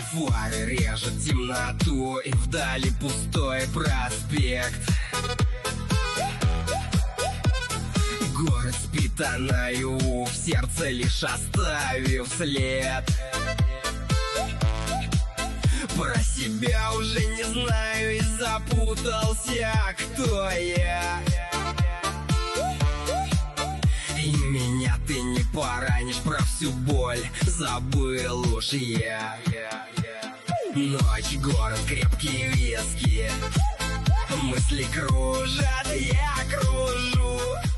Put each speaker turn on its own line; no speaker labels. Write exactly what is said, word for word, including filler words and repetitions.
Фары режет темноту, и вдали пустой проспект. Город спит, а наяву в сердце лишь оставив след. Про себя уже не знаю и запутался, кто я. И меня ты не поранишь, про всю боль забыл уж я. Ночь, город, крепкие виски, мысли кружат, я кружу.